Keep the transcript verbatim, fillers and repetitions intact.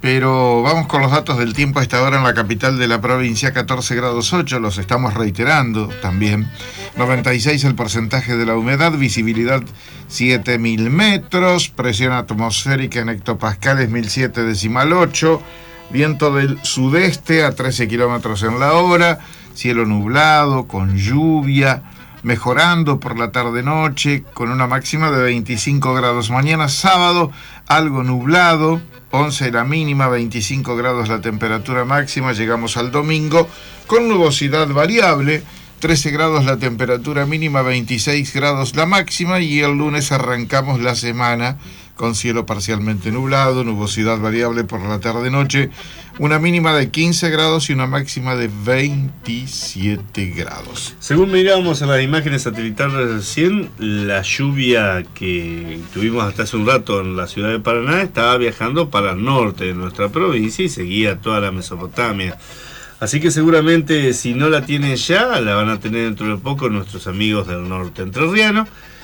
Pero vamos con los datos del tiempo a esta hora en la capital de la provincia. Catorce grados ocho, los estamos reiterando también. noventa y seis el porcentaje de la humedad, visibilidad siete mil metros, presión atmosférica en hectopascales mil siete decimal ocho, viento del sudeste a trece kilómetros en la hora, cielo nublado, con lluvia, mejorando por la tarde-noche, con una máxima de veinticinco grados. Mañana sábado, algo nublado, once la mínima, veinticinco grados la temperatura máxima. Llegamos al domingo con nubosidad variable, trece grados la temperatura mínima, veintiséis grados la máxima, y el lunes arrancamos la semana con cielo parcialmente nublado, nubosidad variable por la tarde-noche, una mínima de quince grados y una máxima de veintisiete grados. Según mirábamos en las imágenes satelitales recién, la lluvia que tuvimos hasta hace un rato en la ciudad de Paraná estaba viajando para el norte de nuestra provincia y seguía toda la Mesopotamia. Así que seguramente, si no la tienen ya, la van a tener dentro de poco nuestros amigos del norte entrerriano.